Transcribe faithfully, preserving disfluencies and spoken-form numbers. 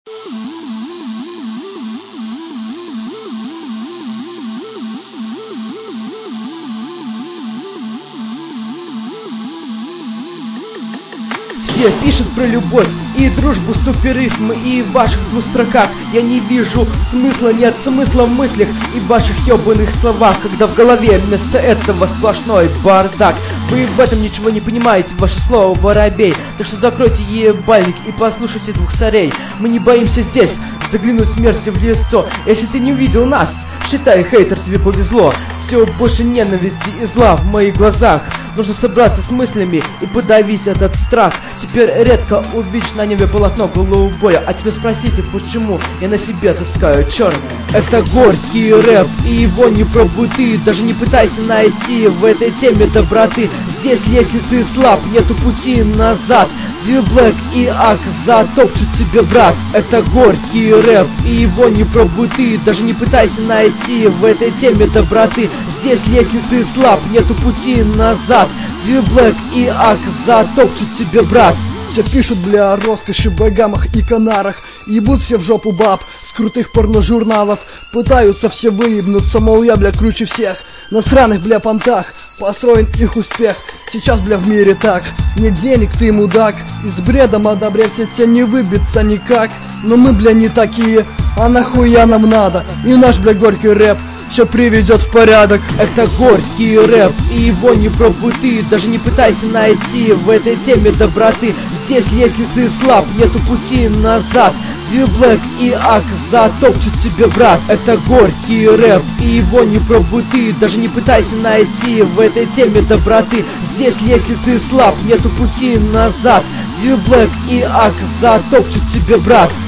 Все пишут про любовь и дружбу, суперрифмы, и в ваших двух строках я не вижу смысла, нет смысла в мыслях и в ваших ебаных словах, когда в голове вместо этого сплошной бардак. Вы в этом ничего не понимаете, ваше слово воробей. Так что закройте ебальник и послушайте двух царей. Мы не боимся здесь заглянуть смерти в лицо. Если ты не увидел нас, считай, хейтер, тебе повезло. Все больше ненависти и зла в моих глазах. Нужно собраться с мыслями и подавить этот страх. Теперь редко увидишь на небе полотно голубое. А теперь спросите, почему я на себе таскаю черное. Это горький рэп, и его не пробуй ты. Даже не пытайся найти в этой теме доброты. Здесь, если ты слаб, нету пути назад. D-Black и Ак затопчут тебе, брат. Это горький рэп, и его не пробуй ты. Даже не пытайся найти в этой теме доброты. Здесь, если ты слаб, нету пути назад. D-Black и Ак затопчут тебе, брат. Все пишут, бля, о роскоши, богамах и канарах. Ебут все в жопу баб с крутых порножурналов. Пытаются все выебнуться, мол, я, бля, круче всех. На сраных, бля, понтах построен их успех. Сейчас, бля, в мире так. Нет денег, ты мудак. И с бредом одобрять все те не выбиться никак. Но мы, бля, не такие. А нахуя нам надо? И наш, бля, горький рэп все приведет в порядок. Это горький рэп, и его не пробуй ты. Даже не пытайся найти в этой теме доброты. Здесь, если ты слаб, нету пути назад. D-Black и Ак затопчут тебе, брат. Это горький рэп, и его не пробуй ты. Даже не пытайся найти в этой теме доброты. Здесь, если ты слаб, нету пути назад. D-Black и Ак затопчут тебе, брат.